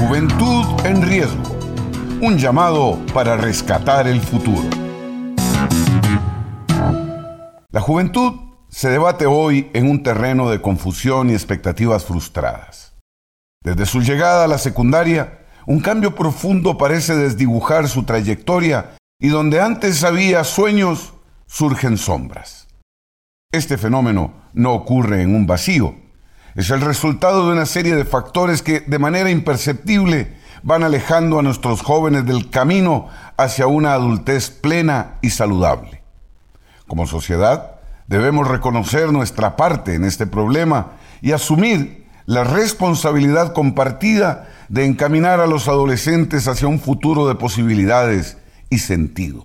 Juventud en riesgo. Un llamado para rescatar el futuro. La juventud se debate hoy en un terreno de confusión y expectativas frustradas. Desde su llegada a la secundaria, un cambio profundo parece desdibujar su trayectoria y donde antes había sueños, surgen sombras. Este fenómeno no ocurre en un vacío. Es el resultado de una serie de factores que, de manera imperceptible, van alejando a nuestros jóvenes del camino hacia una adultez plena y saludable. Como sociedad, debemos reconocer nuestra parte en este problema y asumir la responsabilidad compartida de encaminar a los adolescentes hacia un futuro de posibilidades y sentido.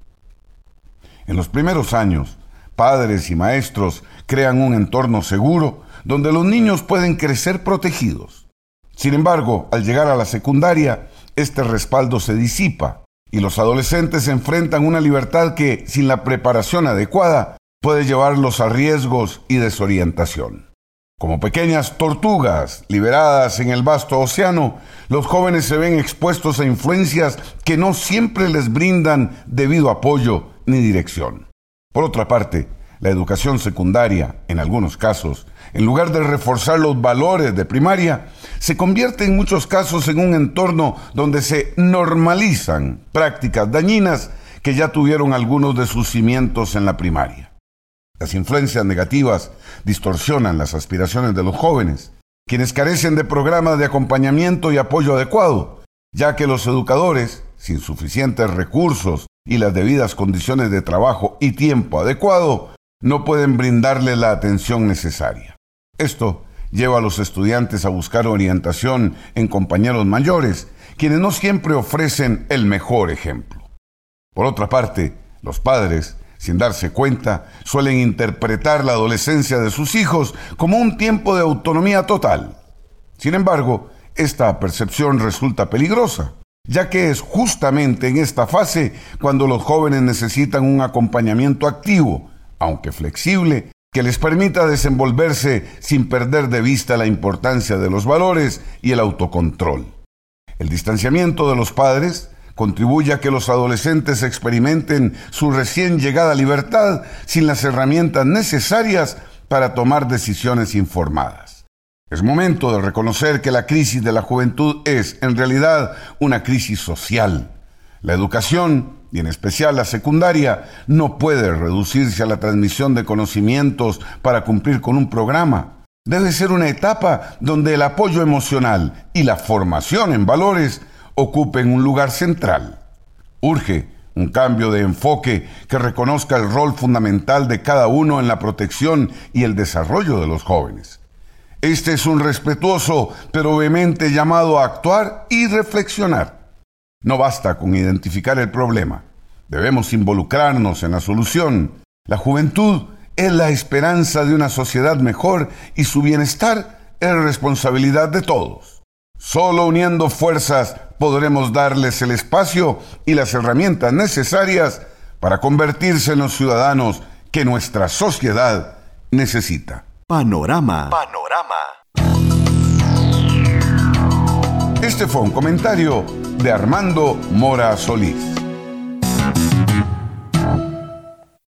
En los primeros años, padres y maestros crean un entorno seguro donde los niños pueden crecer protegidos. Sin embargo, al llegar a la secundaria, este respaldo se disipa y los adolescentes enfrentan una libertad que, sin la preparación adecuada, puede llevarlos a riesgos y desorientación. Como pequeñas tortugas liberadas en el vasto océano, los jóvenes se ven expuestos a influencias que no siempre les brindan debido apoyo ni dirección. Por otra parte, la educación secundaria, en algunos casos, en lugar de reforzar los valores de primaria, se convierte en muchos casos en un entorno donde se normalizan prácticas dañinas que ya tuvieron algunos de sus cimientos en la primaria. Las influencias negativas distorsionan las aspiraciones de los jóvenes, quienes carecen de programas de acompañamiento y apoyo adecuado, ya que los educadores, sin suficientes recursos y las debidas condiciones de trabajo y tiempo adecuado, no pueden brindarle la atención necesaria. Esto lleva a los estudiantes a buscar orientación en compañeros mayores, quienes no siempre ofrecen el mejor ejemplo. Por otra parte, los padres, sin darse cuenta, suelen interpretar la adolescencia de sus hijos como un tiempo de autonomía total. Sin embargo, esta percepción resulta peligrosa, ya que es justamente en esta fase cuando los jóvenes necesitan un acompañamiento activo, aunque flexible, que les permita desenvolverse sin perder de vista la importancia de los valores y el autocontrol. El distanciamiento de los padres contribuye a que los adolescentes experimenten su recién llegada libertad sin las herramientas necesarias para tomar decisiones informadas. Es momento de reconocer que la crisis de la juventud es, en realidad, una crisis social. La educación, y en especial la secundaria, no puede reducirse a la transmisión de conocimientos para cumplir con un programa. Debe ser una etapa donde el apoyo emocional y la formación en valores ocupen un lugar central. Urge un cambio de enfoque que reconozca el rol fundamental de cada uno en la protección y el desarrollo de los jóvenes. Este es un respetuoso pero vehemente llamado a actuar y reflexionar. No basta con identificar el problema. Debemos involucrarnos en la solución. La juventud es la esperanza de una sociedad mejor y su bienestar es responsabilidad de todos. Solo uniendo fuerzas podremos darles el espacio y las herramientas necesarias para convertirse en los ciudadanos que nuestra sociedad necesita. Panorama. Este fue un comentario de Armando Mora Solís.